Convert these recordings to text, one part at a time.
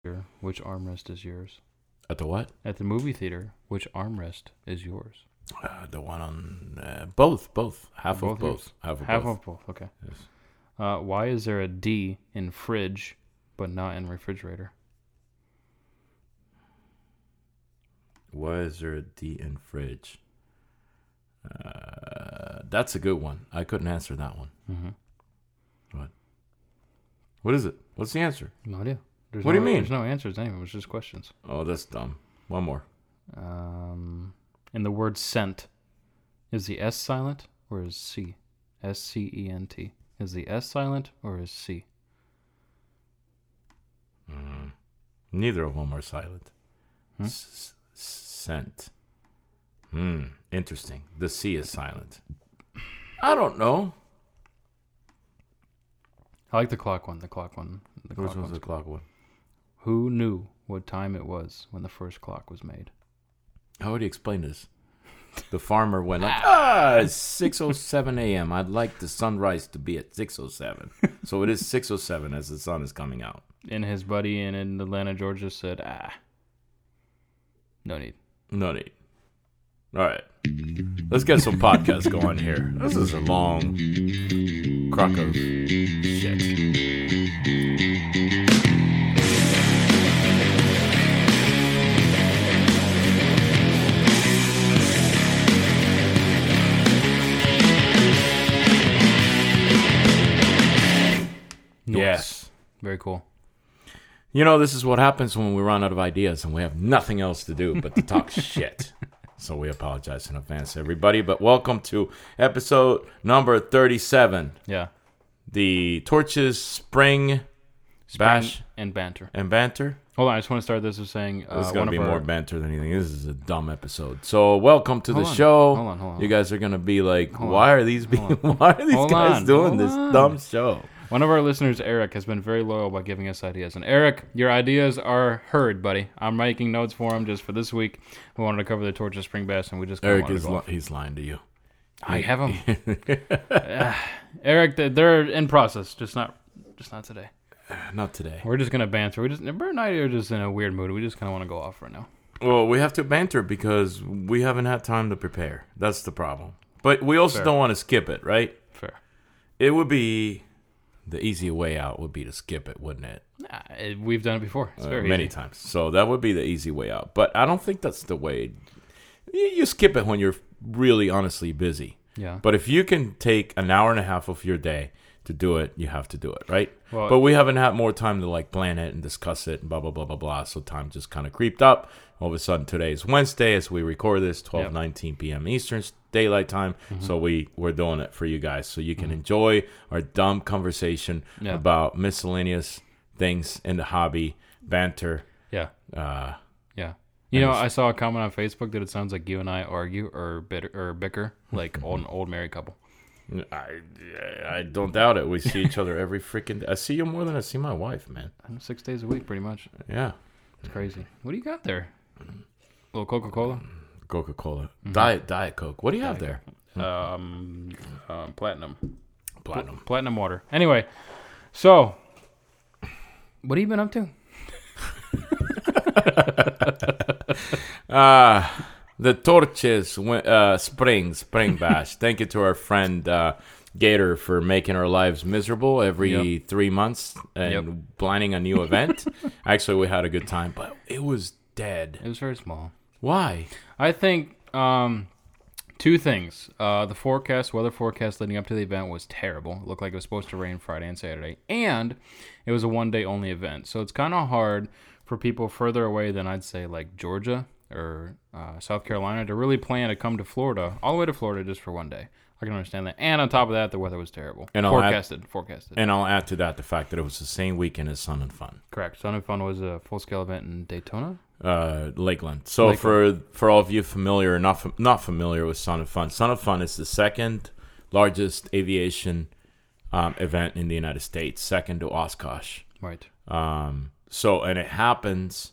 Which armrest is yours? At the what? At the movie theater, which armrest is yours? The one on both. Half of both. Yours? Half of both. Okay. Yes. Why is there a D in fridge, but not in refrigerator? Why is there a D in fridge? That's a good one. I couldn't answer that one. Mm-hmm. What is it? What's the answer? No idea. What do you mean? There's no answers anyway. It was just questions. Oh, that's dumb. One more. In the word scent, is the S silent or is C? S-C-E-N-T. Is the S silent or is C? Neither of them are silent. Scent. Interesting. The C is silent. I don't know. I like the clock one. Which one's the clock one? Who knew what time it was when the first clock was made? How would you explain this? The farmer went like, it's 6:07 a.m. I'd like the sunrise to be at 6:07. So it is 6:07 as the sun is coming out. And his buddy in Atlanta, Georgia said, no need. No need. All right. Let's get some podcasts going here. This is a long crock of shit. Yes. Very cool. You know, this is what happens when we run out of ideas and we have nothing else to do but to talk shit. So we apologize in advance, everybody. But welcome to episode number 37. Yeah. The Torches Spring Bash and Banter. And Banter. Hold on, I just want to start this with saying... This is going to be more banter than anything. This is a dumb episode. So welcome to the show. Hold on. You guys are going to be like, why are these guys doing this dumb show? One of our listeners, Eric, has been very loyal by giving us ideas. And Eric, your ideas are heard, buddy. I'm making notes for him just for this week. We wanted to cover the Torches Spring Bash, and we just Eric he's lying to you. I have him. Eric, they're in process. Just not today. Not today. We're just gonna banter. Bert and I are just in a weird mood. We just kind of want to go off right now. Well, we have to banter because we haven't had time to prepare. That's the problem. But we also don't want to skip it, right? Fair. It would be... The easy way out would be to skip it, wouldn't it? We've done it before. It's very many easy. times. So that would be the easy way out. But I don't think that's the way. You skip it when you're really honestly busy. Yeah. But if you can take an hour and a half of your day to do it, you have to do it, right? Well, but we haven't had more time to like plan it and discuss it and blah, blah, blah, blah, blah. So time just kind of creeped up. All of a sudden, today is Wednesday as we record this, 12:19 p.m. Eastern Daylight Time. Mm-hmm. So we're doing it for you guys so you can enjoy our dumb conversation about miscellaneous things in the hobby, banter. Yeah. You know, I saw a comment on Facebook that it sounds like you and I argue or bicker like an old married couple. I don't doubt it. We see each other every freaking day. I see you more than I see my wife, man. 6 days a week, pretty much. Yeah. It's crazy. What do you got there? A little Coca-Cola? Coca-Cola. Mm-hmm. Diet Coke. What do you have there? Platinum. Platinum water. Anyway, so what have you been up to? The Torches Spring Bash. Thank you to our friend Gator for making our lives miserable every 3 months and planning a new event. Actually, we had a good time, but it was dead. It was very small. Why? I think two things. The weather forecast leading up to the event was terrible. It looked like it was supposed to rain Friday and Saturday. And it was a one-day only event. So it's kind of hard for people further away than I'd say like Georgia or South Carolina to really plan to come to Florida, all the way to Florida just for one day. I can understand that. And on top of that, the weather was terrible. And forecasted. And I'll add to that the fact that it was the same weekend as Sun and Fun. Correct. Sun and Fun was a full-scale event in Daytona? Lakeland. So for all of you familiar or not familiar with Sun and Fun is the second largest aviation event in the United States, second to Oshkosh. Right. And it happens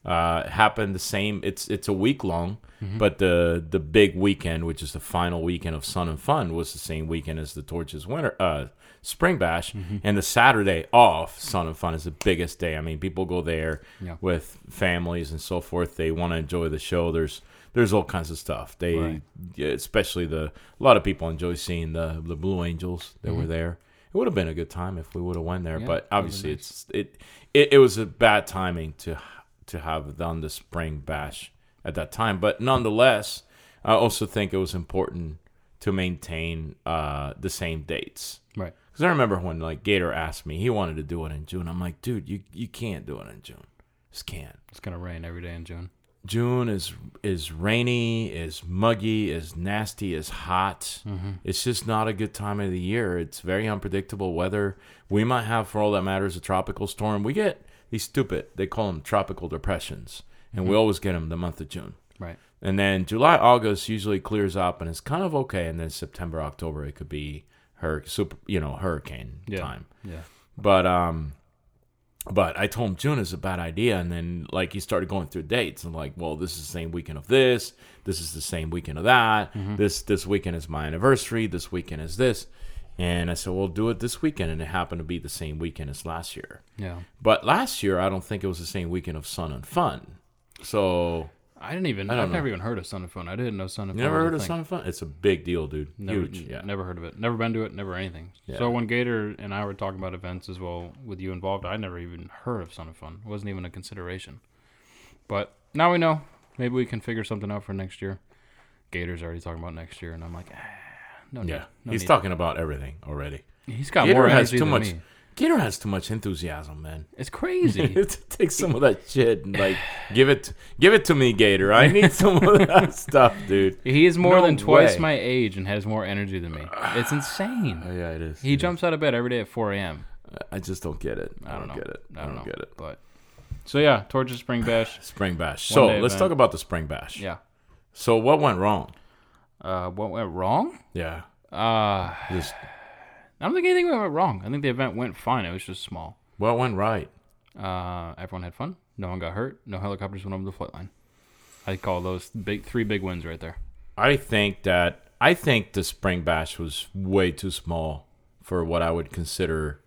Happened the same. It's a week long, but the big weekend, which is the final weekend of Sun and Fun, was the same weekend as the Torches Spring Bash, and the Saturday off Sun and Fun is the biggest day. I mean, people go there with families and so forth. They want to enjoy the show. There's all kinds of stuff. Especially a lot of people enjoy seeing the Blue Angels that were there. It would have been a good time if we would have went there, but obviously it was a bad timing to have done the Spring Bash at that time. But nonetheless, I also think it was important to maintain the same dates. Right. Because I remember when like Gator asked me, he wanted to do it in June. I'm like, dude, you can't do it in June. Just can't. It's gonna rain every day in June. June is rainy, is muggy, is nasty, is hot. It's just not a good time of the year. It's very unpredictable weather. We might have, for all that matters, a tropical storm. We get these they call them tropical depressions, and we always get them the month of June. Right. And then July, August usually clears up, and it's kind of okay. And then September, October, it could be hurricane time. Yeah. But I told him June is a bad idea, and then like he started going through dates, and like, well, this is the same weekend of this. This is the same weekend of that. This weekend is my anniversary. This weekend is this. And I said, well, do it this weekend. And it happened to be the same weekend as last year. Yeah. But last year, I don't think it was the same weekend of Sun and Fun. So I've never even heard of Sun and Fun. I didn't know Sun and Fun. You never was heard a of thing. Sun and Fun? It's a big deal, dude. Never, Huge. Yeah. Never heard of it. Never been to it. Never anything. Yeah. So when Gator and I were talking about events as well with you involved, I never even heard of Sun and Fun. It wasn't even a consideration. But now we know. Maybe we can figure something out for next year. Gator's already talking about next year, and I'm like, no need. Yeah. No He's need. talking about everything already. He's got Gator more has energy too than much. me. Gator has too much enthusiasm, man. It's crazy. Take some of that shit and like give it to me, Gator. I need some of that stuff, dude. He is more No than twice way. my age and has more energy than me. It's insane. Oh, yeah, it is. He jumps out of bed every day at 4 a.m. I just don't get it. I don't know. get it. I don't know. get it. But so yeah, Torches Spring Bash. Spring Bash. One So day let's event. talk about the Spring Bash. Yeah. So what went wrong? What went wrong? Yeah. Just I don't think anything went wrong. I think the event went fine. It was just small. What went right? Everyone had fun. No one got hurt. No helicopters went over the flight line. I call those three big wins right there. I think the Spring Bash was way too small for what I would consider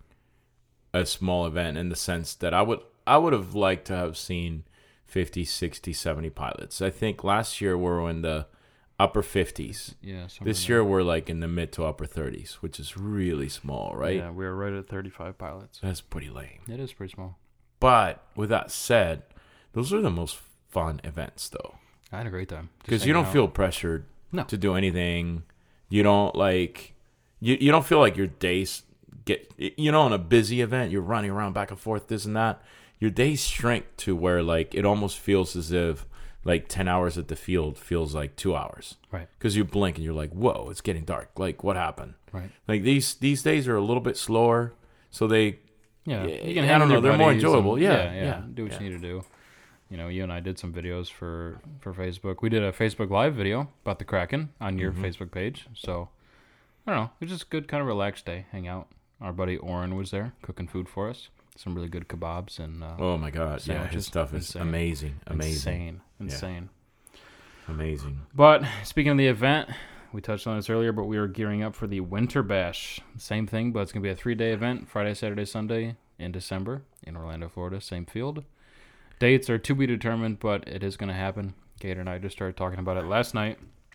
a small event, in the sense that I would have liked to have seen 50, 60, 70 pilots. I think last year we were in the upper 50s. Yeah. This year we're like in the mid to upper 30s, which is really small, right? Yeah, we were right at 35 pilots. That's pretty lame. It is pretty small. But with that said, those are the most fun events, though. I had a great time. Just Because you don't hanging feel out. pressured No. to do anything. You don't like, you don't feel like your days get, on a busy event, you're running around back and forth, this and that. Your days shrink to where like it almost feels as if like 10 hours at the field feels like 2 hours. Right. Because you blink and you're like, whoa, it's getting dark. Like, what happened? Right. Like these days are a little bit slower, so they, Yeah. Yeah, You can I hang don't with know, your they're more buddies enjoyable. and- Yeah, Yeah. yeah, Do what yeah. you need to do. You and I did some videos for Facebook. We did a Facebook Live video about the Kraken on your Facebook page. So, I don't know. It was just a good kind of relaxed day. Hang out. Our buddy Oren was there cooking food for us. Some really good kebabs and oh my God. Yeah, sandwiches. his stuff is Insane. amazing. Insane. Amazing. But speaking of the event, we touched on this earlier, but we are gearing up for the Winter Bash. Same thing, but it's going to be a 3-day event, Friday, Saturday, Sunday in December in Orlando, Florida, same field. Dates are to be determined, but it is going to happen. Gator and I just started talking about it last night.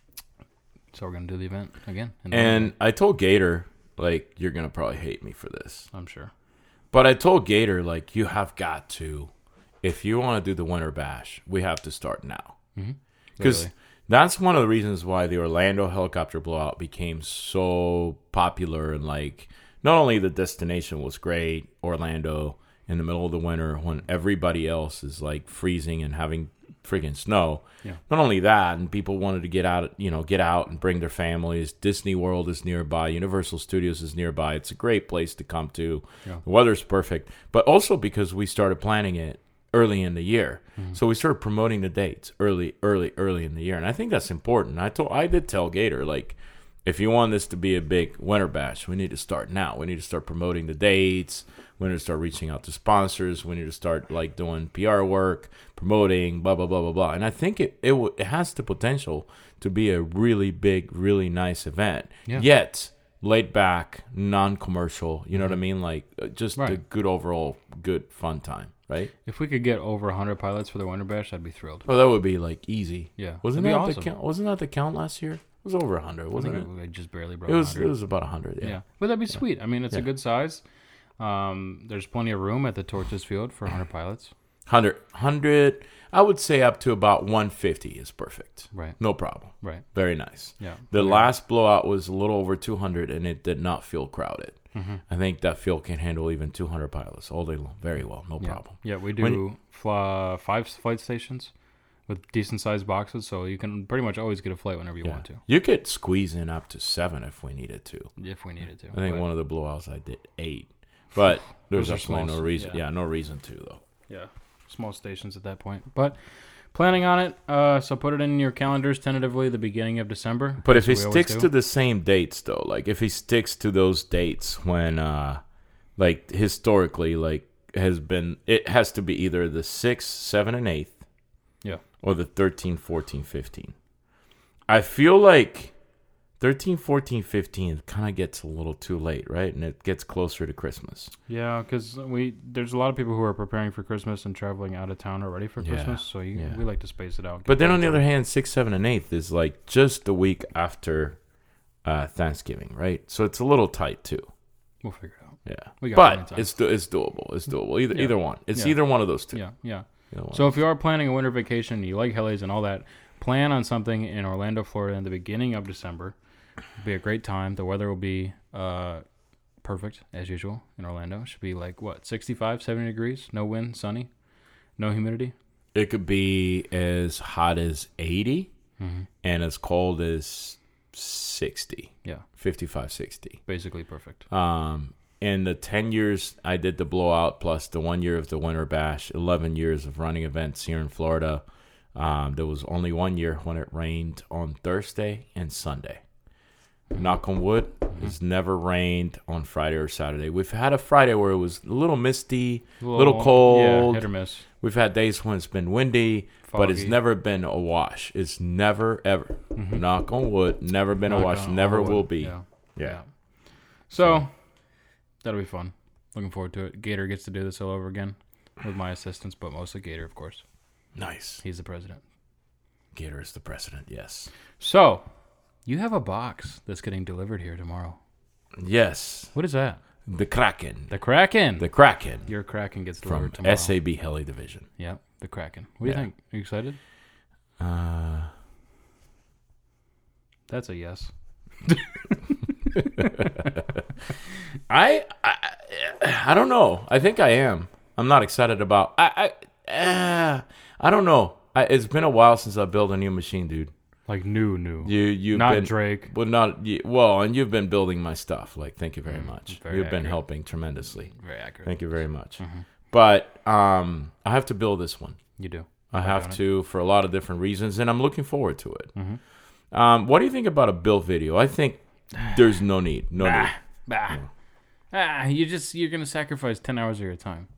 So we're going to do the event again. And I told Gator, like, you're going to probably hate me for this. I'm sure. But I told Gator, like, you have got to, if you want to do the Winter Bash, we have to start now. Because Literally. that's one of the reasons why the Orlando helicopter blowout became so popular. And, like, not only the destination was great, Orlando, in the middle of the winter when everybody else is, like, freezing and having freaking snow. Yeah. Not only that, and people wanted to get out and bring their families. Disney World is nearby. Universal Studios is nearby. It's a great place to come to. Yeah. The weather's perfect. But also because we started planning it early in the year. So we started promoting the dates early in the year. And I think that's important. I did tell Gator, like, if you want this to be a big winter bash, we need to start now. We need to start promoting the dates. We need to start reaching out to sponsors. We need to start like doing PR work, promoting, blah blah blah blah blah. And I think it has the potential to be a really big, really nice event. Yeah. Yet laid back, non-commercial. You know what I mean? Like just a good overall, good fun time. Right? If we could get over 100 pilots for the Winter Bash, I'd be thrilled. Well, that would be like easy. Yeah, Wasn't that'd that be the awesome. count? Wasn't that the count last year? It was over 100, wasn't it? We just barely broke It 100. was about 100. Yeah. But that'd be sweet. I mean, it's a Yeah. good size. There's plenty of room at the Torches Field for 100 pilots. 100. I would say up to about 150 is perfect. Right. No problem. Right. Very nice. Yeah. The last blowout was a little over 200, and it did not feel crowded. Mm-hmm. I think that field can handle even 200 pilots all day long. Very well. No problem. Yeah, we do 5 flight stations with decent sized boxes, so you can pretty much always get a flight whenever you want to, You could squeeze in up to 7 if we needed to. if we needed to. I think But, one of the blowouts I did 8. But there's Those are absolutely no smalls. reason. Yeah. Yeah, no reason to, though. yeah, small stations at that point. But planning on it, so put it in your calendars tentatively the beginning of December. But if he That's what we always sticks do. to the same dates, though, like if he sticks to those dates when, like historically, like it has to be either the 6th, 7th, and 8th, Yeah. or the 13, 14, 15. I feel like 13, 14, 15 kind of gets a little too late, right? And it gets closer to Christmas. Yeah, because there's a lot of people who are preparing for Christmas and traveling out of town already for Yeah, Christmas, so we like to space it out. But then on the other hand, 6, 7, and 8th is like just the week after Thanksgiving, right? So it's a little tight too. We'll figure it out. Yeah, We got plenty of but time. it's doable. It's doable. Either one. It's Yeah. either one of those two. Yeah, yeah. Either one. So if you are planning a winter vacation, you like helis and all that, plan on something in Orlando, Florida in the beginning of December. It'll be a great time. The weather will be perfect, as usual, in Orlando. It should be like, 65, 70 degrees? No wind, sunny, no humidity. It could be as hot as 80 and as cold as 60. Yeah, 55, 60. basically perfect. In the 10 years I did the blowout plus the 1 year of the winter bash, 11 years of running events here in Florida, there was only 1 year when it rained on Thursday and Sunday. Knock on wood, it's never rained on Friday or Saturday. We've had a Friday where it was a little misty, a little cold. Yeah, hit or miss. We've had days when it's been windy, but it's Foggy. never been a wash. It's never, ever, knock on wood, never been a wash, never will be. Yeah. So, that'll be fun. Looking forward to it. Gator gets to do this all over again with my assistance, but mostly Gator, of course. Nice. He's the president. Gator is the president, yes. So, you have a box that's getting delivered here tomorrow. Yes. What is that? The Kraken. The Kraken. The Kraken. Your Kraken gets From delivered tomorrow. SAB Heli Division. Yep, the Kraken. What do you think? Are you excited? That's a yes. I don't know. I think I am. I'm not excited about. I don't know. It's been a while since I built a new machine, dude. Like new. You've Not been Drake. Well, and you've been building my stuff. Like, thank you very much. very You've been accurate. helping tremendously. Very accurate. Thank you very much. But I have to build this one. You do. I have to for a lot of different reasons, and I'm looking forward to it. Mm-hmm. What do you think about a build video? I think there's no need. No need. You're gonna sacrifice 10 hours of your time.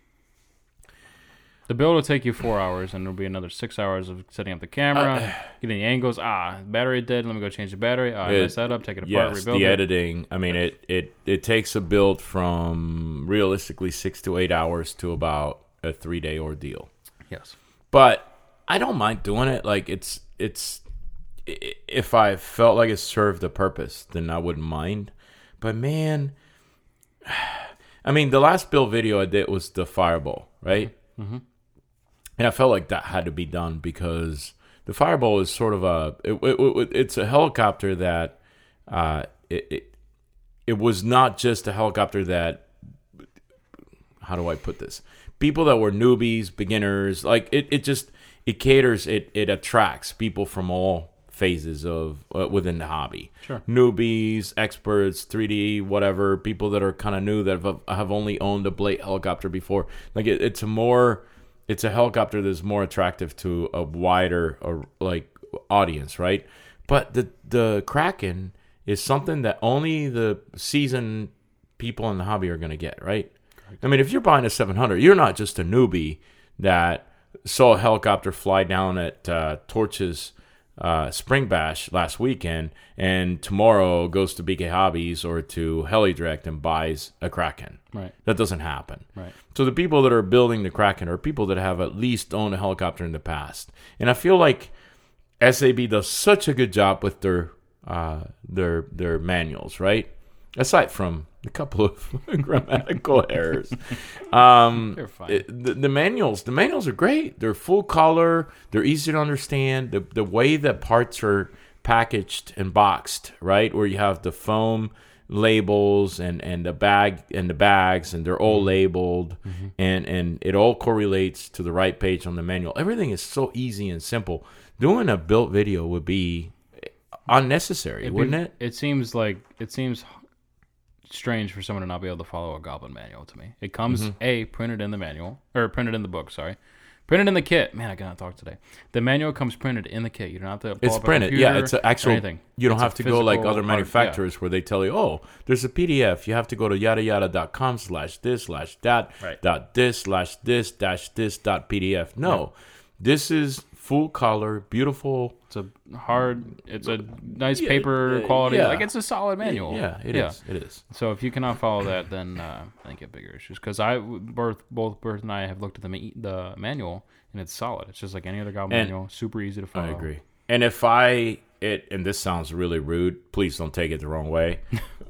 The build will take you 4 hours, and there'll be another 6 hours of setting up the camera, getting the angles. Battery dead. Let me go change the battery. I messed that up. Take it apart. Yes, Rebuild the it. editing. I mean, it takes a build from realistically 6 to 8 hours to about a 3-day ordeal. Yes. But I don't mind doing it. Like it's if I felt like it served a purpose, then I wouldn't mind. But man, I mean, the last build video I did was the Fireball, right? Mm-hmm. And I felt like that had to be done because the Fireball is sort of it's a helicopter that it was not just a helicopter that, how do I put this? People that were newbies, beginners, like it caters, it attracts people from all phases of within the hobby. Sure. Newbies, experts, 3D, whatever, people that are kind of new that have only owned a Blade helicopter before. Like it's a helicopter that's more attractive to a wider like audience, right? But the Kraken is something that only the seasoned people in the hobby are going to get, right? Correct. I mean, if you're buying a 700, you're not just a newbie that saw a helicopter fly down at Torch's Spring Bash last weekend and tomorrow goes to BK Hobbies or to HeliDirect and buys a Kraken. Right. That doesn't happen. Right. So the people that are building the Kraken are people that have at least owned a helicopter in the past. And I feel like SAB does such a good job with their manuals, right? Aside from a couple of grammatical errors, They're fine. the manuals are great. They're full color. They're easy to understand. The way that parts are packaged and boxed, right, where you have the foam labels and the bag and the bags, and they're all labeled, and it all correlates to the right page on the manual. Everything is so easy and simple. Doing a built video would be unnecessary, wouldn't it? It seems strange for someone to not be able to follow a Goblin manual to me. It comes printed in the manual, or printed in the book, sorry. Printed in the kit. Man, I cannot talk today. The manual comes printed in the kit. You don't have to pull It's up printed. a Yeah, it's an actual. anything. You don't have to go like other physical manufacturers where they tell you, oh, there's a PDF. You have to go to yada.com/this/that Right. .this/this-this.pdf. No, this is full color, beautiful. It's a nice paper quality. yeah. Like, it's a solid manual. Yeah, it is. It is. So if you cannot follow that, then I think you have bigger issues. Because both Bert and I have looked at the manual, and it's solid. It's just like any other Goblin manual, super easy to follow. I agree. And if and this sounds really rude, please don't take it the wrong way.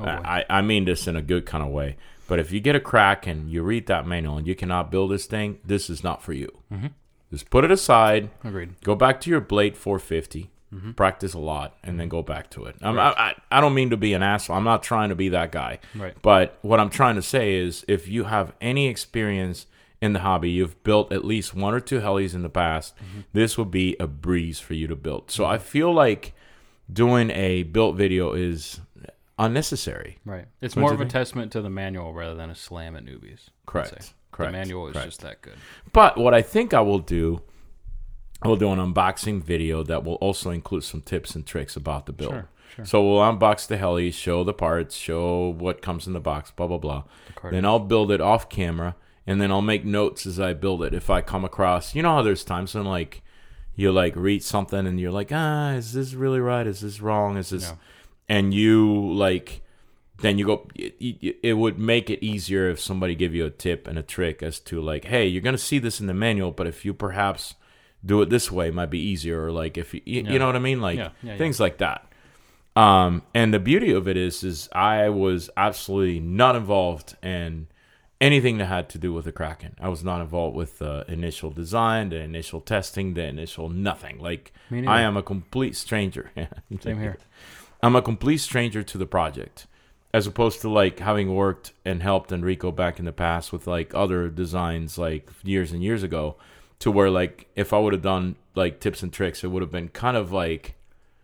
I mean this in a good kind of way. But if you get a Kraken, you read that manual, and you cannot build this thing, this is not for you. Mm-hmm. Just put it aside. Agreed. Go back to your Blade 450. Practice a lot, and then go back to it. I don't mean to be an asshole. I'm not trying to be that guy. Right. But what I'm trying to say is, if you have any experience in the hobby, you've built at least one or two helis in the past, this would be a breeze for you to build. So I feel like doing a built video is unnecessary. Right. It's more of a testament to the manual rather than a slam at newbies. Correct. The manual is just that good. But what I think I will do an unboxing video that will also include some tips and tricks about the build. Sure. So we'll unbox the heli, show the parts, show what comes in the box, blah, blah, blah. Then I'll build it off camera, and then I'll make notes as I build it. If I come across, you know how there's times when like you like read something and you're like, is this really right? Is this wrong? Is this... Yeah. And you like... Then you go, it would make it easier if somebody give you a tip and a trick as to like, hey, you're going to see this in the manual, but if you perhaps do it this way, it might be easier. Or like, if you know what I mean? Like things like that. And the beauty of it is I was absolutely not involved in anything that had to do with the Kraken. I was not involved with the initial design, the initial testing, the initial nothing. Like, I am a complete stranger. Same here. I'm a complete stranger to the project. As opposed to like having worked and helped Enrico back in the past with like other designs like years and years ago, to where like if I would have done like tips and tricks, it would have been kind of like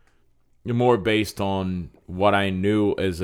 more based on what I knew as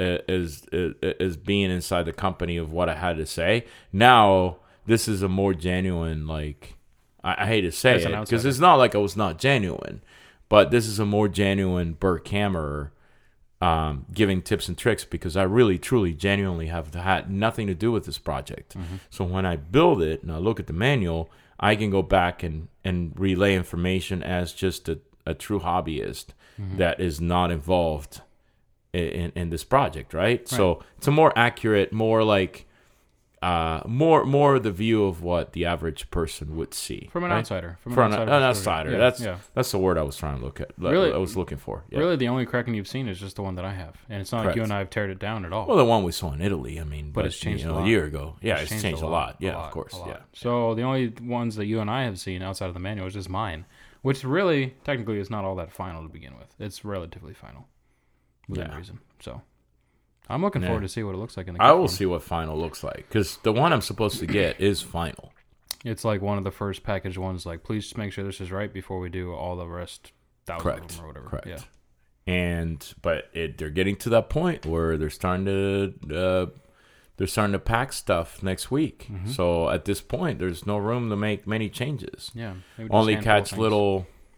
being inside the company of what I had to say. Now this is a more genuine, like I hate to say it because it's not like I was not genuine, but this is a more genuine Bert Kammerer. Giving tips and tricks, because I really, truly, genuinely have had nothing to do with this project. So when I build it and I look at the manual, I can go back and relay information as just a true hobbyist that is not involved in this project, right? So it's a more accurate, more like more the view of what the average person would see from an outsider. From an outsider. That's the word I was trying to look at. Really, I was looking for. Yeah. Really, the only Kraken you've seen is just the one that I have, and it's not like you and I have teared it down at all. Well, the one we saw in Italy, I mean, but it's changed a lot. A year ago. Yeah, it's changed a lot. Yeah, of course. Yeah. So the only ones that you and I have seen outside of the manual is just mine, which really, technically, is not all that final to begin with. It's relatively final within reason. So. I'm looking forward to see what it looks like in the I will see what final looks like, because the one I'm supposed to get is final. It's like one of the first packaged ones, like, please make sure this is right before we do all the rest, thousands of them or whatever. Correct. Yeah. But they're getting to that point where they're starting to pack stuff next week. So at this point, there's no room to make many changes. Yeah. Only catch little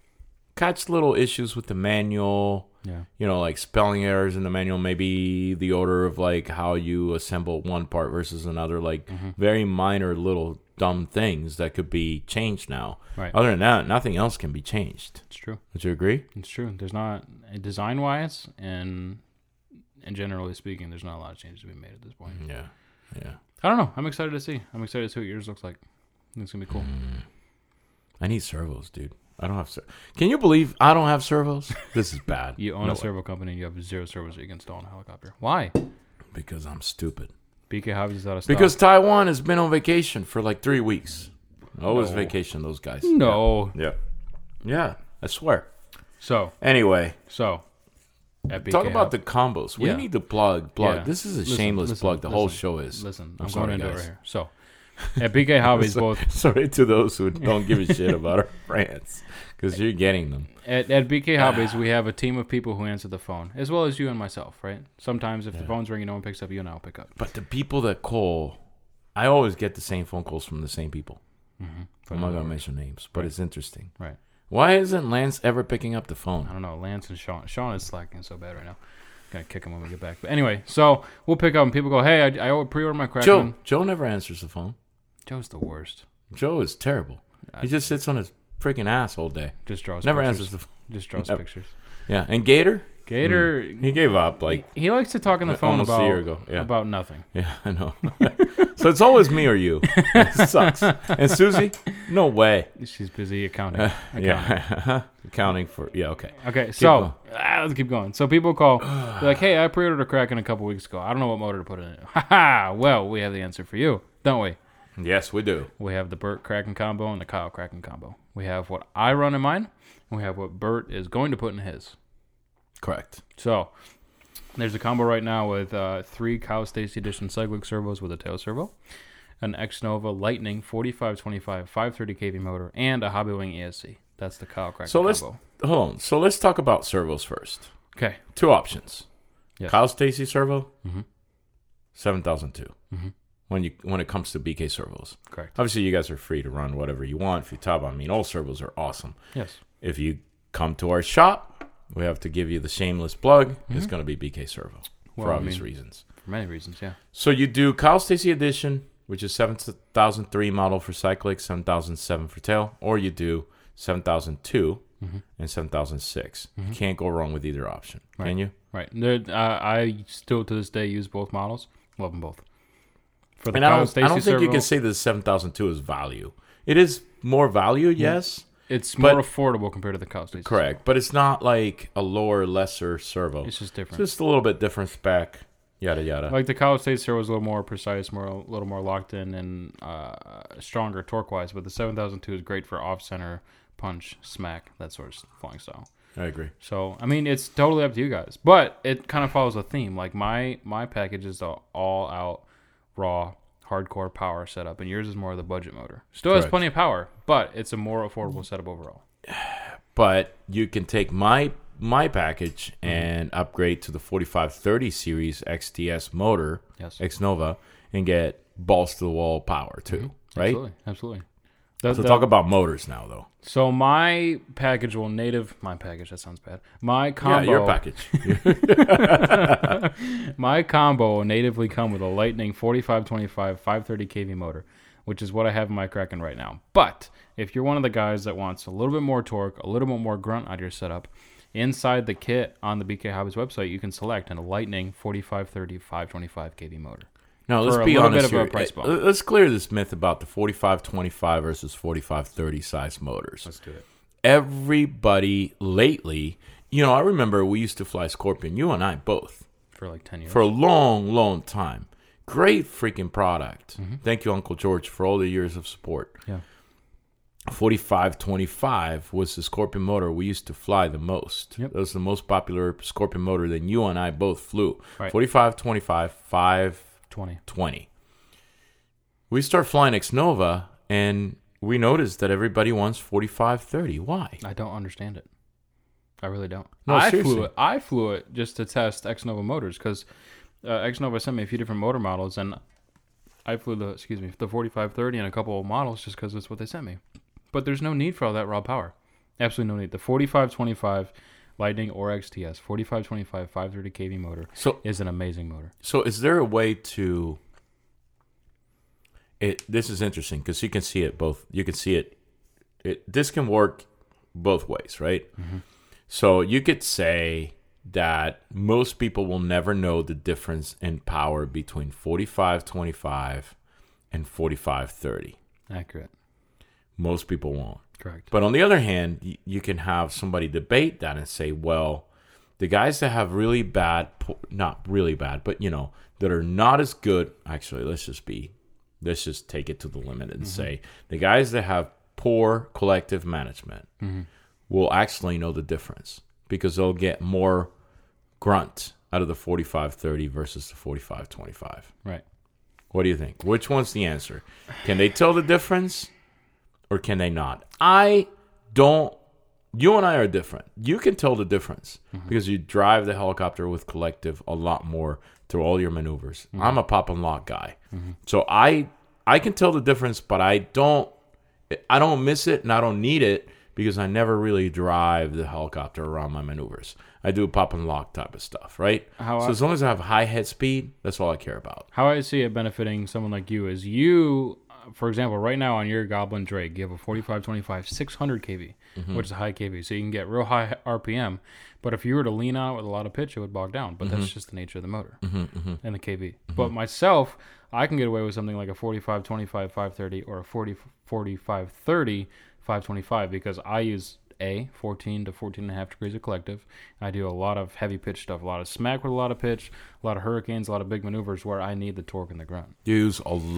catch little issues with the manual. Yeah. You know, like spelling errors in the manual, maybe the order of like how you assemble one part versus another, like very minor little dumb things that could be changed now. Right. Other than that, nothing else can be changed. It's true. Would you agree? It's true. There's not, design-wise and generally speaking, there's not a lot of changes to be made at this point. Yeah. Yeah. I don't know. I'm excited to see. I'm excited to see what yours looks like. I think it's going to be cool. I need servos, dude. I don't have Can you believe I don't have servos? This is bad. You own a servo company and you have 0 servos that you can install on a helicopter. Why? Because I'm stupid. BK Hobbies is out of stock. Because Taiwan has been on vacation for like 3 weeks. Always vacation, those guys. No. Yeah. Yeah, I swear. So, Anyway, at BK talk about Hub- the combos. We Yeah. need to plug. Yeah. This is a shameless plug. The whole show is. Listen, I'm I'm sorry, going into it guys. right here. So, at BK Hobbies, both Sorry to those who don't give a shit about our brands, because you're getting them. at BK Hobbies, we have a team of people who answer the phone, as well as you and myself, right? Sometimes if the phone's ringing, no one picks up, you and I will pick up. But the people that call, I always get the same phone calls from the same people. I'm not going to mention names, but it's interesting. Right. Why isn't Lance ever picking up the phone? I don't know. Lance and Sean. Sean is slacking so bad right now. Gonna kick him when we get back. But anyway, so we'll pick up and people go, hey, I pre-ordered my Kraken. Joe never answers the phone. Joe's the worst. Joe is terrible. He just sits on his freaking ass all day. Just draws Never pictures. answers the phone. Just draws Never. pictures. Yeah, and Gator? Gator, He gave up, like, he likes to talk on the phone almost a year ago. Yeah. about nothing. Yeah, I know. So it's always me or you. It sucks. And Susie? No way. She's busy accounting. Yeah. Accounting for, yeah, okay. Okay, so let's keep going. So people call, they're like, hey, I pre-ordered a Kraken a couple weeks ago. I don't know what motor to put in it. Ha well, we have the answer for you, don't we? Yes, we do. We have the Burt Kraken combo and the Kyle Kraken combo. We have what I run in mine, and we have what Burt is going to put in his. Correct. So there's a combo right now with 3 Kyle Stacy Edition cyclic servos with a tail servo, an X-Nova Lightning 4525 530 kV motor, and a Hobbywing ESC. That's the Kyle Kraken So combo. hold on. So let's talk about servos first. Okay. 2 options. Yes. Kyle Stacy servo, Mhm. 7002. When it comes to BK servos. Correct. Obviously, you guys are free to run whatever you want. If you top, I mean, all servos are awesome. Yes. If you come to our shop, we have to give you the shameless plug. It's going to be BK servo for obvious reasons. For many reasons, yeah. So you do Kyle Stacy Edition, which is 7003 model for cyclic, 7007 for tail, or you do 7002 and 7006. You can't go wrong with either option, can you? Right. I still to this day use both models. Love them both. For the And I Kyle don't Stacy think servo, you can say that the 7002 is value. It is more value, yes. it's but- more affordable compared to the Kyle Stacy. Correct. But it's not like a lower, lesser servo. It's just different. It's just a little bit different spec, yada, yada. Like the Kyle Stacy servo is a little more precise, a little more locked in, and stronger torque-wise. But the 7002 is great for off-center, punch, smack, that sort of flying style. I agree. So, I mean, it's totally up to you guys. But it kind of follows a theme. Like, my package is the all-out, raw, hardcore power setup, and yours is more of the budget motor. Still has Correct. plenty of power, but it's a more affordable setup overall. But you can take my package and upgrade to the 4530 series XTS motor, Yes. X-Nova, and get balls to the wall power too, right? Absolutely. Absolutely. So talk about motors now, though. So my package will my package, that sounds bad. My combo, Yeah, your package. my combo will natively come with a Lightning 4525 530 kV motor, which is what I have in my Kraken right now. But if you're one of the guys that wants a little bit more torque, a little bit more grunt out of your setup, inside the kit on the BK Hobbies website, you can select a Lightning 4530 525 kV motor. Now, let's For a be little bit honest of a here. price bump. Let's clear this myth about the 4525 versus 4530 size motors. Let's do it. Everybody lately, I remember we used to fly Scorpion, you and I both, For like 10 years. for a long, long time. Great freaking product. Thank you, Uncle George, for all the years of support. Yeah. 4525 was the Scorpion motor we used to fly the most. Yep. That was the most popular Scorpion motor that you and I both flew. Right. 4525, 520. 20. We start flying X-Nova, and we noticed that everybody wants 4530. Why? I don't understand it. I really don't. No, seriously. I flew it just to test X-Nova motors because X-Nova sent me a few different motor models, and I flew the 4530 and a couple of models just because it's what they sent me. But there's no need for all that raw power. Absolutely no need. The 4525 Lightning or XTS 4525 530 kV motor is an amazing motor. So is there a way to? This is interesting because you can see it both. You can see it. This can work both ways, right? Mm-hmm. So you could say that most people will never know the difference in power between 4525 and 4530. Accurate. Most people won't. Correct. But on the other hand, you can have somebody debate that and say, well, the guys that have really bad, not really bad, but, that are not as good. Actually, let's just take it to the limit and say the guys that have poor collective management will actually know the difference because they'll get more grunt out of the 4530 versus the 4525. Right. What do you think? Which one's the answer? Can they tell the difference or can they not? I don't. You and I are different. You can tell the difference because you drive the helicopter with collective a lot more through all your maneuvers. I'm a pop and lock guy. So I can tell the difference, but I don't miss it and I don't need it because I never really drive the helicopter around my maneuvers. I do pop and lock type of stuff, right? As long as I have high head speed, that's all I care about. How I see it benefiting someone like you is for example, right now on your Goblin Drake, you have a 4525 600 kV, which is a high kV, so you can get real high RPM. But if you were to lean out with a lot of pitch, it would bog down. But that's just the nature of the motor and the kV. But myself, I can get away with something like a 4525 530 or a 4530 525 because I use 14 to 14.5 degrees of collective. I do a lot of heavy pitch stuff, a lot of smack with a lot of pitch, a lot of hurricanes, a lot of big maneuvers where I need the torque and the grunt. You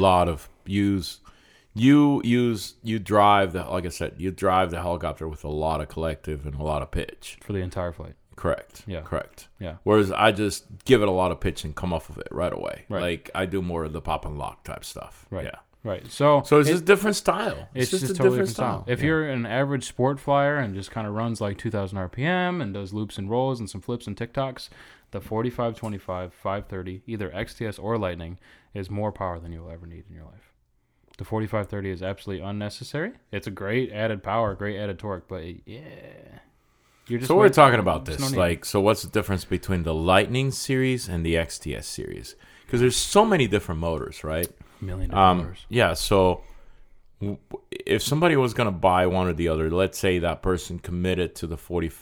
drive you drive the helicopter with a lot of collective and a lot of pitch for the entire flight. Correct. Yeah. Correct. Yeah. Whereas I just give it a lot of pitch and come off of it right away. Right. Like I do more of the pop and lock type stuff. Right. Yeah. Right. So it's just a different style. It's just a totally different style. If you're an average sport flyer and just kind of runs like 2,000 RPM and does loops and rolls and some flips and TikToks, the 4525 530, either XTS or Lightning, is more power than you'll ever need in your life. The 4530 is absolutely unnecessary. It's a great added power, great added torque, but so we're talking about this. So what's the difference between the Lightning series and the XTS series? Because there's so many different motors, right? Million different motors. Yeah, so if somebody was going to buy one or the other, let's say that person committed to the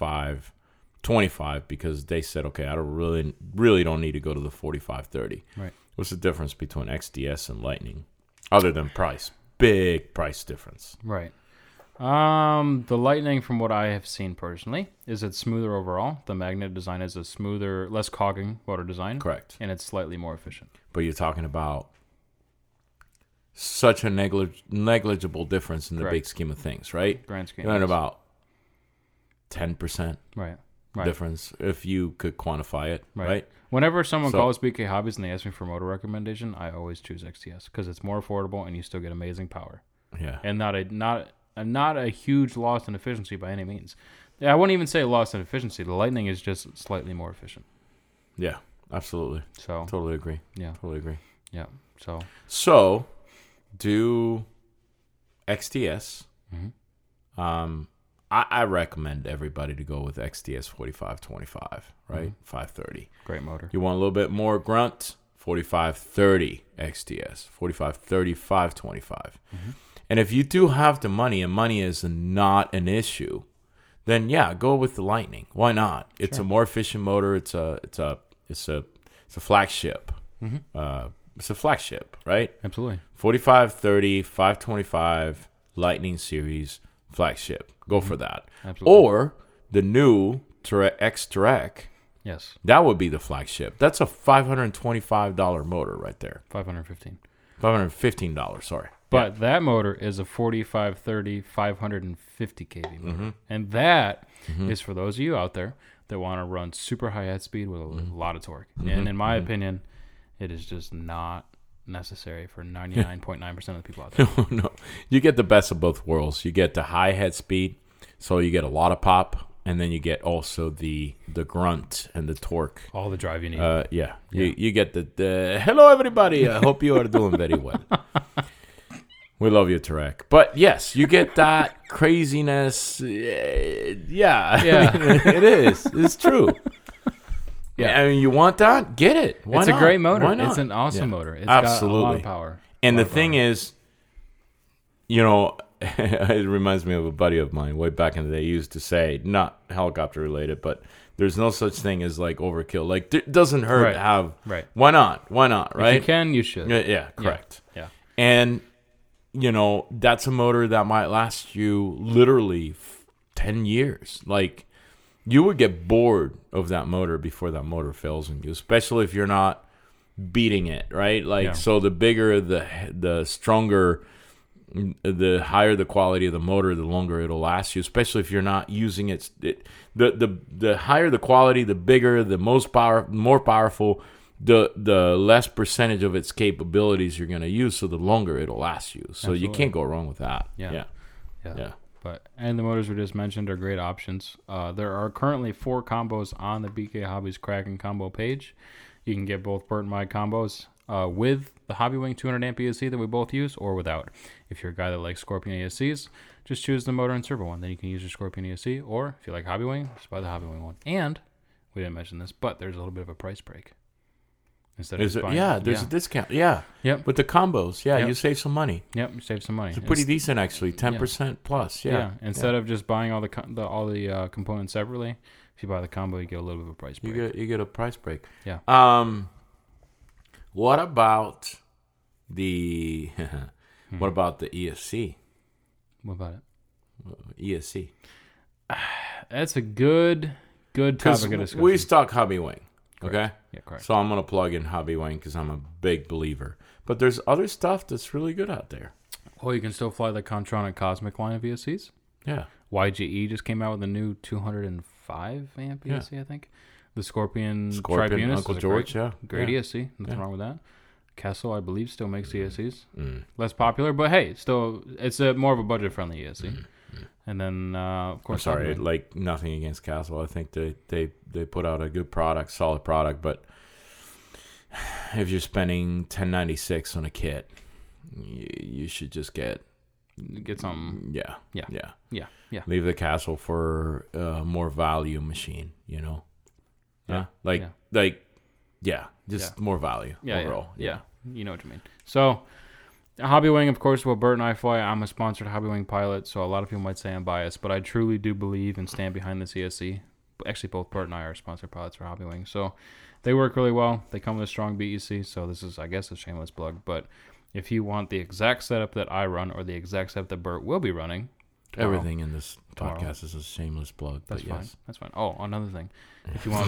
4525 because they said, okay, I don't really don't need to go to the 4530. Right. What's the difference between XTS and Lightning? Other than price. Big price difference. Right. The Lightning, from what I have seen personally, is it's smoother overall. The magnet design is a smoother, less cogging motor design. Correct. And it's slightly more efficient. But you're talking about such a negligible difference in the big scheme of things, right? Grand scheme. You're at about 10% right. difference, if you could quantify it, right? Whenever someone calls BK Hobbies and they ask me for motor recommendation, I always choose XTS because it's more affordable and you still get amazing power. Yeah. And not a huge loss in efficiency by any means. I wouldn't even say loss in efficiency. The Lightning is just slightly more efficient. Yeah, absolutely. So totally agree. Yeah. Totally agree. Yeah. So do XTS. I recommend everybody to go with XTS 4525, right? 530. Great motor. You want a little bit more grunt? 4530 XTS. 4530 525. And if you do have the money, and money is not an issue, then yeah, go with the Lightning. Why not? It's a more efficient motor. It's a flagship. It's a flagship, right? Absolutely. 4530 525 Lightning series flagship. Go for that. Absolutely. Or the new X-Trek. Yes. That would be the flagship. That's a $525 motor right there. $515, sorry. But that motor is a 4530 550 kV motor. And that is for those of you out there that want to run super high head speed with a lot of torque. And in my opinion, it is just not necessary for 99.9% of the people out there. No. You get the best of both worlds. You get the high head speed, so you get a lot of pop, and then you get also the grunt and the torque. All the drive you need. Yeah. You get the hello, everybody. I hope you are doing very well. We love you, Tarek. But yes, you get that craziness. Yeah. I mean, it is. It's true. Yeah. I mean, you want that? Get it. Why it's not? A great motor. Why not? It's an awesome motor. It's Absolutely. got a lot of power. And the thing is, it reminds me of a buddy of mine way back in the day. He used to say, not helicopter related, but there's no such thing as like overkill. Like, it doesn't hurt to have. Right. Why not? Why not? Right. If you can, you should. Yeah. Correct. Yeah. And that's a motor that might last you literally 10 years. Like, you would get bored of that motor before that motor fails on you, especially if you're not beating it, right? Like, so the bigger, the stronger, the higher the quality of the motor, the longer it'll last you, especially if you're not using it. The higher the quality, the bigger, the more powerful, the less percentage of its capabilities you're going to use, so the longer it'll last you. So Absolutely. You can't go wrong with that. Yeah. And the motors we just mentioned are great options. There are currently 4 combos on the BK Hobbies Kraken combo page. You can get both Bert and my combos with the Hobbywing 200 amp ESC that we both use, or without. If you're a guy that likes Scorpion ESCs, just choose the motor and servo one. Then you can use your Scorpion ESC, or if you like Hobbywing, just buy the Hobbywing one. And we didn't mention this, but there's a little bit of a price break. There's a discount. Yeah. Yep. With the combos. Yeah, you save some money. Yep, you save some money. It's pretty decent, actually. 10% plus. Yeah. Instead of just buying all the components separately, if you buy the combo, you get a little bit of a price break. You get a price break. Yeah. What about the what about the ESC? What about it? ESC. That's a good topic of discussion. We stock Hobbywing. Okay? Yeah, correct. So I'm going to plug in Hobbywing because I'm a big believer. But there's other stuff that's really good out there. Well, you can still fly the Contronic Cosmic line of ESCs. Yeah. YGE just came out with a new 205 amp ESC, I think. The Scorpion Tribunus. Uncle George, great ESC. Nothing wrong with that. Kessel, I believe, still makes ESCs. Less popular, but hey, still, it's more of a budget-friendly ESC. And then, of course, I'm sorry, like nothing against Castle. I think they put out a good product, solid product. But if you're spending $10.96 on a kit, you should just get something. Yeah. Leave the Castle for a more value machine. More value overall. Yeah, you know what you mean. So. Hobbywing, of course, well, Bert and I fly. I'm a sponsored Hobbywing pilot, so a lot of people might say I'm biased, but I truly do believe and stand behind this ESC. Actually, both Bert and I are sponsored pilots for Hobbywing, so they work really well. They come with a strong BEC, so this is, I guess, a shameless plug. But if you want the exact setup that I run or the exact setup that Bert will be running, everything in this podcast is a shameless plug. That's fine. Yes. That's fine. Oh, another thing. If you want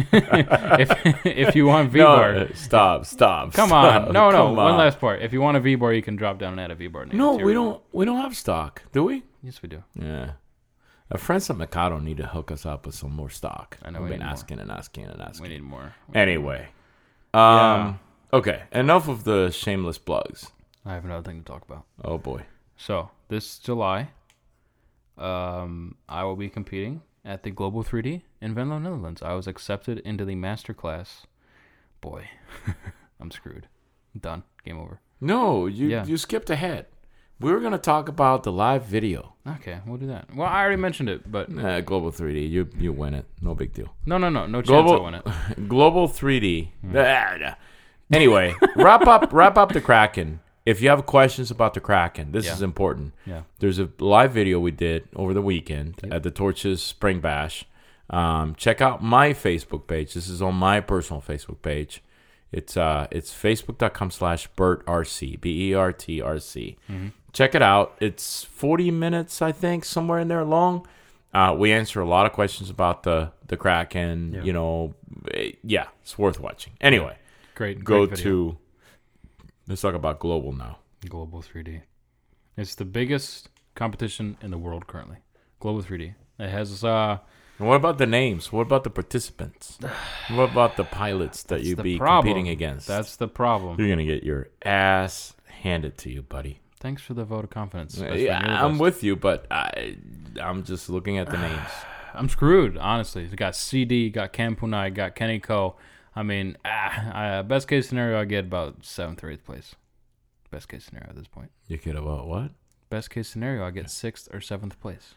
if you want V-bar, stop. Come on. No. One last part. If you want a V-bar, you can drop down and add a V-bar. No, we don't. We don't have stock, do we? Yes, we do. Yeah. Our friends at Mikado need to hook us up with some more stock. I know. We've been asking. We need more. Anyway. Okay. Enough of the shameless plugs. I have another thing to talk about. Oh boy. So this July, I will be competing at the Global 3D in Venlo, Netherlands. I was accepted into the master class. Boy, I'm screwed. Done. Game over. No, you skipped ahead. We were going to talk about the live video. Okay, we'll do that. Well, I already mentioned it, but... Global 3D, you win it. No big deal. No chance I win it. Global 3D. Anyway, wrap up the Kraken. If you have questions about the Kraken, this is important. Yeah. There's a live video we did over the weekend at the Torches Spring Bash. Check out my Facebook page. This is on my personal Facebook page. It's facebook.com/BertRC, BERTRC. Check it out. It's 40 minutes, I think, somewhere in there long. We answer a lot of questions about the Kraken. It's worth watching. Anyway, great go video. to. Let's talk about Global now. Global 3D. It's the biggest competition in the world currently. Global 3D. It has. And what about the names? What about the participants? What about the pilots that you'd be competing against? That's the problem. You're gonna get your ass handed to you, buddy. Thanks for the vote of confidence. Yeah, I'm with you, but I'm just looking at the names. I'm screwed, honestly. You got CD, got Ken Punai, got Kenny Ko. I mean, best case scenario, I get about 7th or 8th place. Best case scenario at this point. You get about what? Best case scenario, I get 6th or 7th place.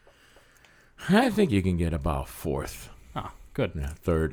I think you can get about 4th. Oh, good. Yeah, 3rd,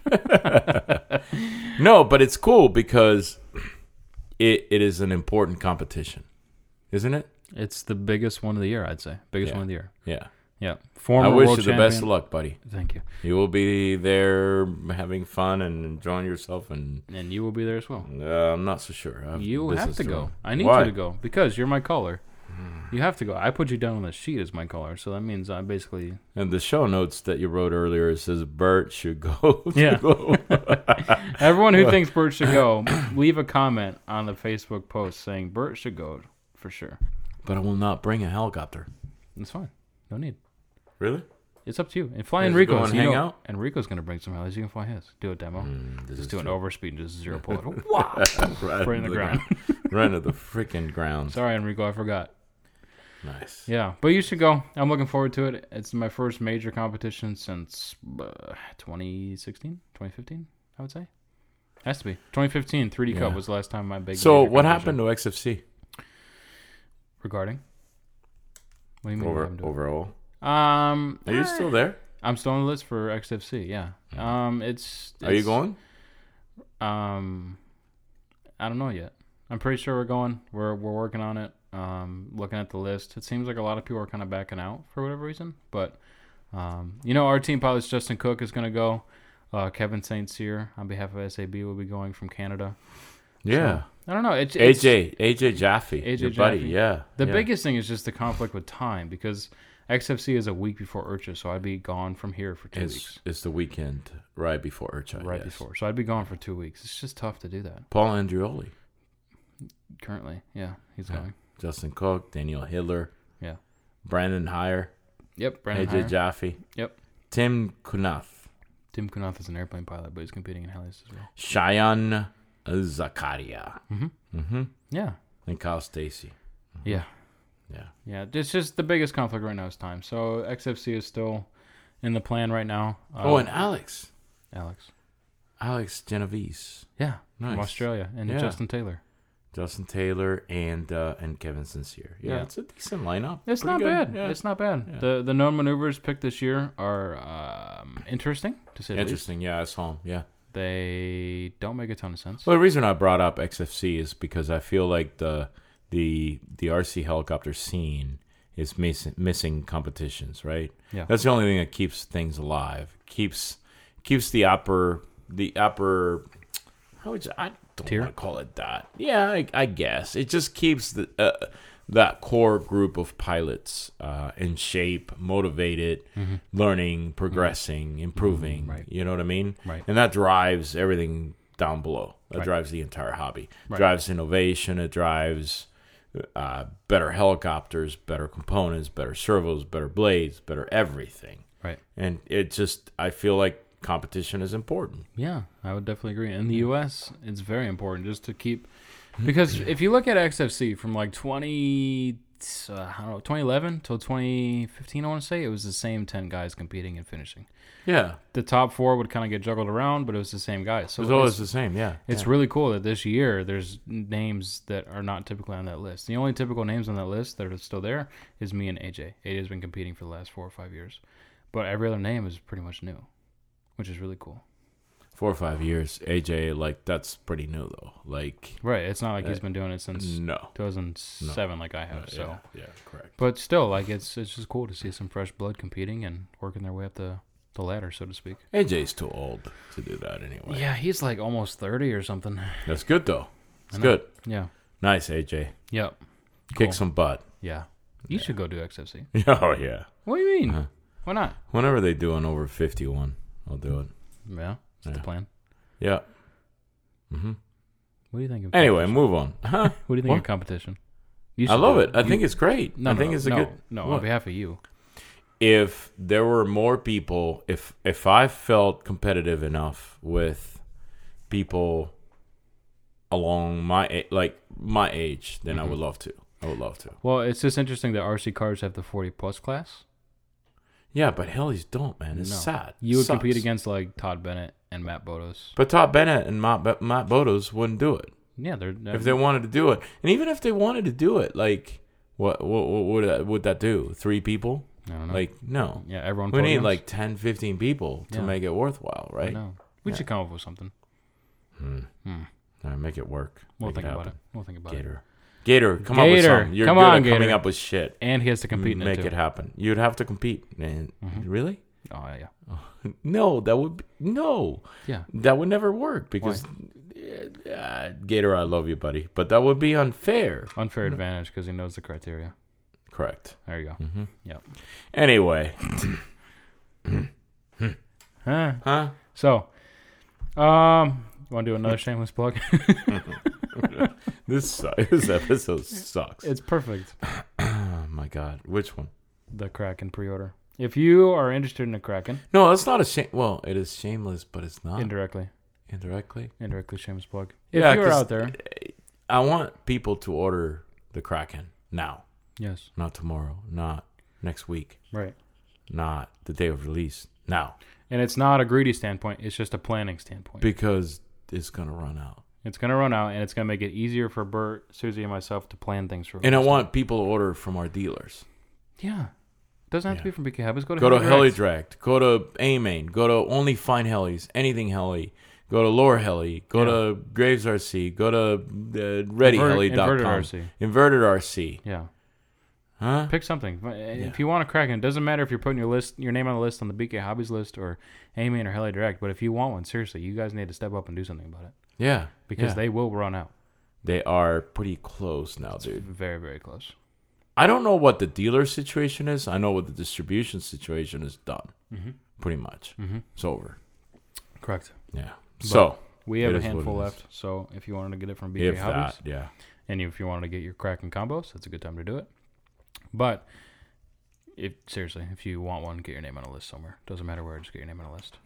4th. No, but it's cool because it is an important competition, isn't it? It's the biggest one of the year, I'd say. Biggest one of the year. Yeah. Yeah. Former I wish world you the champion. best of luck, buddy. Thank you. You will be there having fun and enjoying yourself, and And you will be there as well. I'm not so sure. You have to go. I need Why? you to go because you're my caller. You have to go. I put you down on the sheet as my caller, so that means I basically... And the show notes that you wrote earlier, it says Bert should go. Yeah. Everyone who thinks Bert should go, leave a comment on the Facebook post saying Bert should go for sure. But I will not bring a helicopter. It's fine. No need. Really? It's up to you. And fly Just Enrico. go and so you hang know, out? Enrico's going to bring some helis. You can fly his. Do a demo. Just do an overspeed and just zero pull it. Right in the ground. Right into the freaking ground. Sorry, Enrico. I forgot. Nice. Yeah, but you should go. I'm looking forward to it. It's my first major competition since 2016, 2015, I would say. Has to be. 2015, 3D Cup was the last time my big So major what competition. happened to XFC Regarding? What do you mean? what I'm doing? overall? Are Are you still there? I'm still on the list for XFC, yeah. It's Are you going? I don't know yet. I'm pretty sure we're going. We're working on it. Looking at the list, it seems like a lot of people are kind of backing out for whatever reason. But our team pilots Justin Cook is going to go. Kevin St. Cyr on behalf of SAB will be going from Canada. Yeah. So, I don't know. It's AJ Jaffe, AJ your buddy. Jaffe. Yeah. The yeah. biggest thing is just the conflict with time because XFC is a week before IRCHA, so I'd be gone from here for 2 weeks. It's the weekend right before IRCHA. Right yes. before. So I'd be gone for 2 weeks. It's just tough to do that. Paul Andreoli, Currently. Yeah, he's going. Justin Cook, Daniel Hitler, Yeah. Brandon Heyer, Yep, Brandon AJ Heyer. Jaffe, Yep. Tim Kunath, Tim Kunath is an airplane pilot, but he's competing in helis as well. Cheyenne Zakaria, Yeah. and Kyle Stacy. Yeah. Yeah. Yeah. It's just the biggest conflict right now is time. So XFC is still in the plan right now. And Alex Genovese, Yeah. Nice. From Australia. And Yeah. Justin Taylor. Justin Taylor, and Kevin Sincere. Yeah, Yeah. it's a decent lineup. It's Pretty not good. bad. Yeah. It's not bad. Yeah. The known maneuvers picked this year are interesting, to say the least. Interesting. Yeah, I saw him. Yeah. They don't make a ton of sense. Well, the reason I brought up XFC is because I feel like the RC helicopter scene is missing competitions, right? Yeah. That's the only thing that keeps things alive. Keeps the upper. How would you, I don't Tier? want to call it that. Yeah, I guess it just keeps that core group of pilots in shape, motivated, learning, progressing, improving. Right. You know what I mean? Right. And that drives everything down below. That Right. drives the entire hobby. Right. Drives innovation. It drives better helicopters, better components, better servos, better blades, better everything. Right. And it just, I feel like competition is important. Yeah, I would definitely agree. In the U.S., it's very important just to keep... Because if you look at XFC from like 2011 till 2015, I want to say, it was the same 10 guys competing and finishing. Yeah. The top 4 would kind of get juggled around, but it was the same guys. So It's always the same, yeah. It's really cool that this year there's names that are not typically on that list. The only typical names on that list that are still there is me and AJ. AJ's been competing for the last 4 or 5 years. But every other name is pretty much new, which is really cool. 4 or 5 years. AJ, like, that's pretty new, though. Like, Right. It's not like he's been doing it since no. 2007 like I have. So, Yeah, correct. But still, like, it's just cool to see some fresh blood competing and working their way up the ladder, so to speak. AJ's too old to do that anyway. Yeah, he's like almost 30 or something. That's good, though. It's I know. good. Yeah. Nice, AJ. Yep. Kick Cool. some butt. Yeah. You should go do XFC. Oh, yeah. What do you mean? Why not? Whenever they do an over 51, I'll do it. Yeah. That's the plan. Yeah. What do you think of Anyway, competition? move on. Huh? What do you think What? of competition? You I should love do it. I think it's great. No, I think it's a good... No, What? on behalf of you. If there were more people, if I felt competitive enough with people along my age, then I would love to. I would love to. Well, it's just interesting that RC cars have the 40-plus class. Yeah, but Helis don't, man. It's No. sad. You would Sucks. compete against, like, Todd Bennett and Matt Bodos. But Todd Bennett and Matt Bodos wouldn't do it. Yeah, they're If they wanted to do it, and even if they wanted to do it, like what would that do? 3 people? I don't know. Like no. Yeah, everyone. We need podiums? like 10, 15 people to make it worthwhile, right? No, we should come up with something. All right, make it work. We'll Make think about happen. it. We'll think about Gator. it. Gator, come up with Gator, something. You're come good on, at coming Gator. up with shit. And he has to compete in Make it too. it happen. You'd have to compete. Man. Really? Oh yeah. No, that would be, no. Yeah. That would never work because Gator, I love you, buddy, but that would be unfair. Unfair advantage because he knows the criteria. Correct. There you go. Yep. Anyway. Huh? So, you want to do another shameless plug? This episode sucks. It's perfect. Oh my god. Which one? The Kraken pre-order. If you are interested in the Kraken, No, that's not a shame. Well, it is shameless, but it's not. indirectly shameless plug. If Yeah, you're 'cause out there, I want people to order the Kraken now. yes, Not tomorrow. Not next week. right. Not the day of release. Now. And it's not a greedy standpoint; it's just a planning standpoint. Because it's going to run out. It's gonna run out, and it's gonna make it easier for Bert, Susie, and myself to plan things for. And I want people to order from our dealers. Yeah, it doesn't have to be from BK Hubs. Go to Heli Direct. Go to A-Main. Go to Only Fine Helis. Anything Heli. Go to Lower Heli. Go to Graves RC. Go to ReadyHeli.com. Inverted RC. Inverted RC. Yeah. Huh? Pick something. If you want a Kraken, it doesn't matter if you're putting your name on the list on the BK Hobbies list or A-Main or Heli Direct. But if you want one, seriously, you guys need to step up and do something about it. Yeah. Because they will run out. They are pretty close now, dude. Very, very close. I don't know what the dealer situation is. I know what the distribution situation is done. Pretty much. It's over. Correct. Yeah. But so we have it a is what handful it is. left. So if you wanted to get it from BK If Hobbies, that, yeah. and if you wanted to get your Kraken combos, that's a good time to do it. But seriously, if you want one, get your name on a list somewhere. Doesn't matter where, just get your name on a list.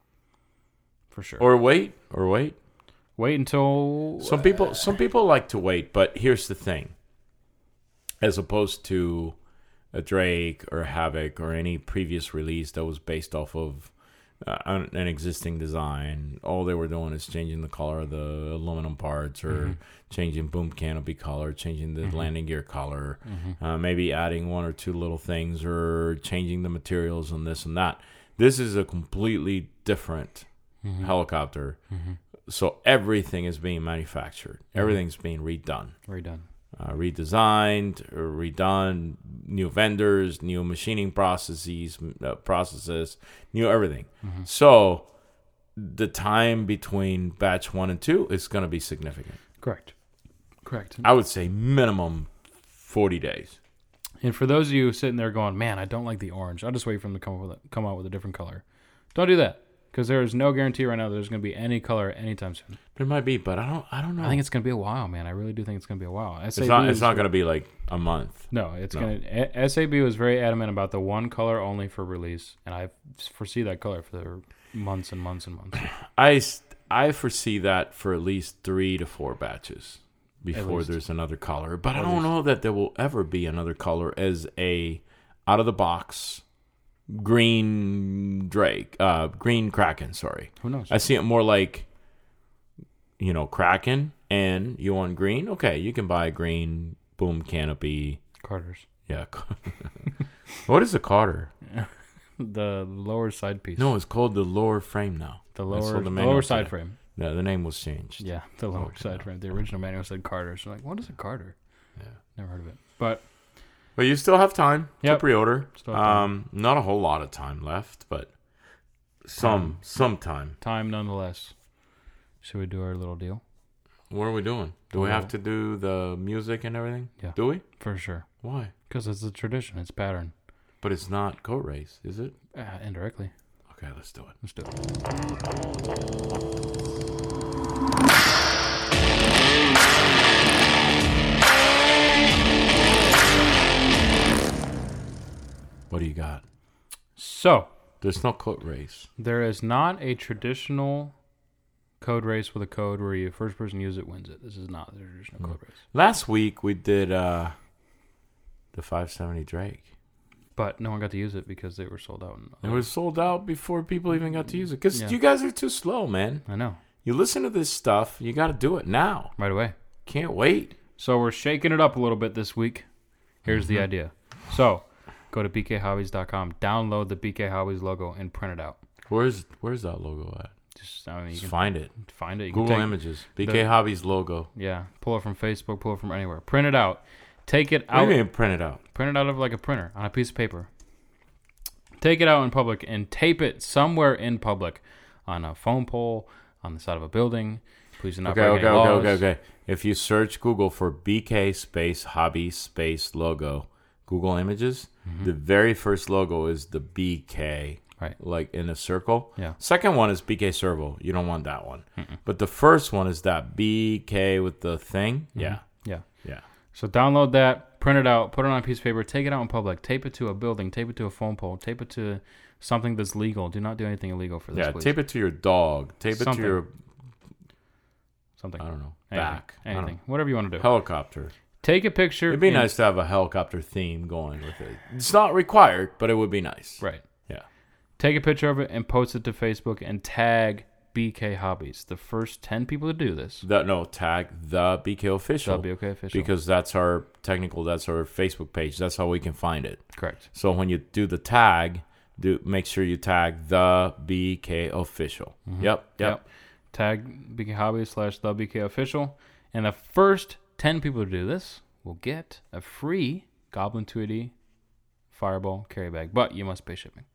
For sure. Or wait. Wait until Some people like to wait, but here's the thing. As opposed to a Drake or a Havoc or any previous release that was based off of an existing design, all they were doing is changing the color of the aluminum parts or changing boom canopy color, changing the landing gear color, maybe adding 1 or 2 little things or changing the materials and this and that. This is a completely different helicopter. So everything is being manufactured. Everything's being redone. Redesigned, or redone, new vendors, new machining processes, new everything. So the time between batch 1 and 2 is going to be significant. Correct. I would say minimum 40 days. And for those of you sitting there going, man, I don't like the orange. I'll just wait for them to come out with a different color. Don't do that. Because there is no guarantee right now there's going to be any color anytime soon. There might be, but I don't know. I think it's going to be a while, man. I really do think it's going to be a while. It's not going to be like a month. No, going to. SAB was very adamant about the one color only for release, and I foresee that color for months and months and months. I foresee that for at least 3 to 4 batches before there's another color. But I don't know that there will ever be another color as a out of the box green Kraken, sorry. Who knows? I see it more like, Kraken, and you want green? Okay, you can buy green boom canopy. Carters. Yeah. What is a Carter? The lower side piece. No, it's called the lower frame now. The lower side frame. Yeah, the name was changed. Yeah, the lower side frame. The original manual said Carter. So like, what is a Carter? Yeah. Never heard of it. But you still have time to pre-order. Not a whole lot of time left, but some time. Time nonetheless. Should we do our little deal? What are we doing? Do we have to do the music and everything? Yeah. Do we? For sure. Why? Because it's a tradition. It's pattern. But it's not Coat Race, is it? Indirectly. Okay, let's do it. Let's do it. What do you got? So, there's no Coat Race. There is not a traditional code race with a code where you first person use it wins it. This is not the traditional code race. Last week we did the 570 Drake. But no one got to use it because they were sold out. It was sold out before people even got to use it. Because you guys are too slow, man. I know. You listen to this stuff, you got to do it now. Right away. Can't wait. So we're shaking it up a little bit this week. Here's the idea. So go to bkhobbies.com, download the BK Hobbies logo, and print it out. Where's that logo at? Just you can find it. Find it. You Google Images. BK Hobbies logo. Yeah. Pull it from Facebook. Pull it from anywhere. Print it out. Take it out. What do you mean print it out? Print it out of like a printer on a piece of paper. Take it out in public and tape it somewhere in public, on a phone pole, on the side of a building. Please do not break any laws. Okay. If you search Google for BK space hobby space logo, Google Images, the very first logo is the BK, right? Like in a circle. Yeah. Second one is BK Servo. You don't want that one. But the first one is that BK with the thing. Yeah. Yeah. Yeah. So download that, print it out, put it on a piece of paper, take it out in public, tape it to a building, tape it to a phone pole, tape it to something that's legal. Do not do anything illegal for this. Yeah. Please. Tape it to your dog. Tape it to your something. I don't know. Anything. Back. Anything. Whatever you want to do. Helicopter. Take a picture. It'd be nice to have a helicopter theme going with it. It's not required, but it would be nice. Right. Yeah. Take a picture of it and post it to Facebook and tag BK Hobbies. The first 10 people to do this. Tag the BK Official. The BK Official. Because that's our Facebook page. That's how we can find it. Correct. So when you do the tag, make sure you tag the BK Official. Yep. Tag BK Hobbies / the BK Official. And the first 10 people to do this will get a free Goblin Tweety Fireball carry bag. But you must pay shipping.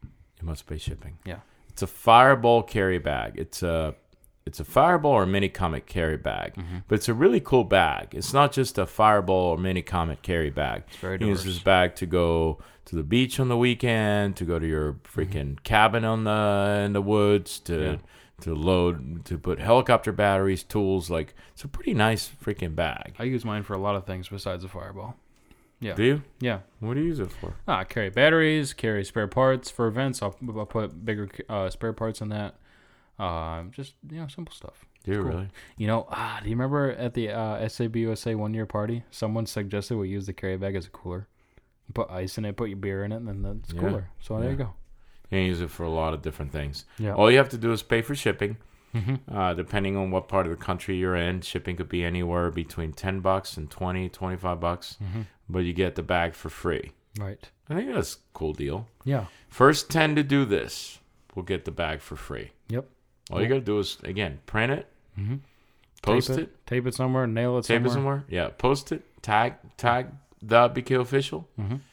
Yeah. It's a Fireball carry bag. It's a Fireball or mini comic carry bag, but it's a really cool bag. It's not just a Fireball or mini comic carry bag. It's very you diverse. use this bag to go to the beach on the weekend, to go to your freaking cabin in the woods, to load, to put helicopter batteries, tools. Like, it's a pretty nice freaking bag. I use mine for a lot of things besides a Fireball. Yeah. Do you? Yeah. What do you use it for? Carry batteries, carry spare parts for events. I'll put bigger spare parts in that. Just, simple stuff. Do you really? Do you remember at the SAB USA 1 year party, someone suggested we use the carry bag as a cooler. You put ice in it, put your beer in it, and then that's cooler. So there you go. You can use it for a lot of different things. Yeah. All you have to do is pay for shipping. Depending on what part of the country you're in, shipping could be anywhere between $10 and $25. But you get the bag for free. Right. I think that's a cool deal. Yeah. First 10 to do this will get the bag for free. Yep. All you got to do is, again, print it, post it, tape it somewhere, nail it somewhere. tape it somewhere. Yeah, post it, tag the BK Official,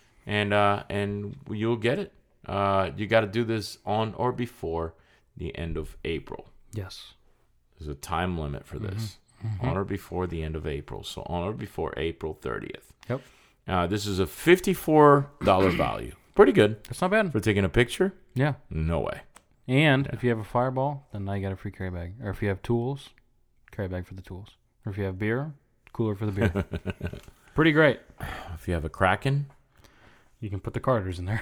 and you'll get it. You got to do this on or before the end of April. Yes. There's a time limit for this. On or before the end of April. So on or before April 30th. Yep. This is a $54 value. Pretty good. That's not bad. For taking a picture? Yeah. No way. And if you have a Fireball, then now you got a free carry bag. Or if you have tools, carry bag for the tools. Or if you have beer, cooler for the beer. Pretty great. If you have a Kraken, you can put the Carters in there.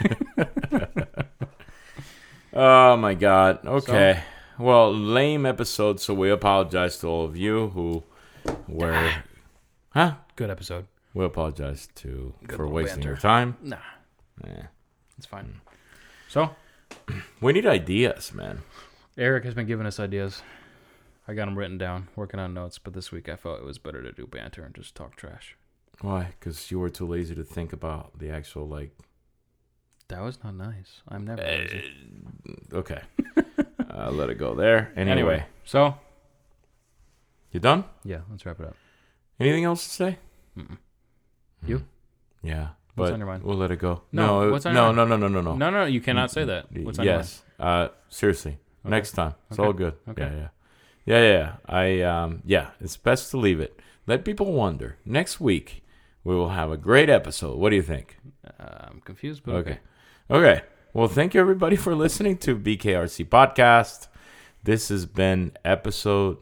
Oh my God. Okay. Well, lame episode, so we apologize to all of you who were... Huh? Good episode. We apologize for wasting banter. your time. Nah. Yeah. It's fine. So, we need ideas, man. Eric has been giving us ideas. I got them written down, working on notes, but this week I felt it was better to do banter and just talk trash. Why? Because you were too lazy to think about the actual, That was not nice. I'm never lazy. Okay. Let it go there. Anyway. So, you done? yeah, let's wrap it up. Anything else to say? Mm-mm. You? Yeah. What's But on your mind? we'll let it go. No, what's on your no, mind? no. No, you cannot say that. What's on your mind? Yes. Seriously. Okay. Next time. It's Okay. all good. Okay. Yeah. It's best to leave it. Let people wonder. Next week, we will have a great episode. What do you think? I'm confused, but okay. Okay. Well, thank you, everybody, for listening to BKRC Podcast. This has been episode...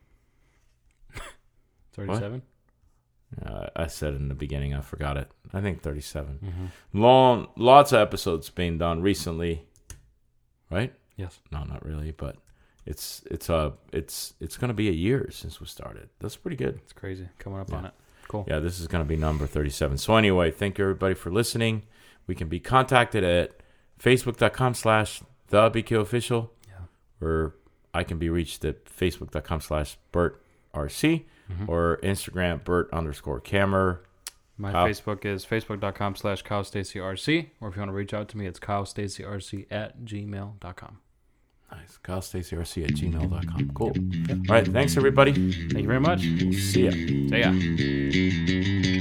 37? I said it in the beginning. I forgot it. I think 37. Mm-hmm. Lots of episodes being done recently. Right? Yes. No, not really, but it's going to be a year since we started. That's pretty good. It's crazy. Coming up on it. Cool. Yeah, this is going to be number 37. So anyway, thank you, everybody, for listening. We can be contacted at facebook.com/thebkofficial. Yeah. Or I can be reached at facebook.com/BertRC or Instagram Bert_Kammer. My Facebook is facebook.com/KyleStacyRC, or if you want to reach out to me, it's KyleStacyRC@gmail.com. Nice. KyleStacyRC@gmail.com. Cool. All right. Thanks, everybody. Thank you very much. See ya. See ya.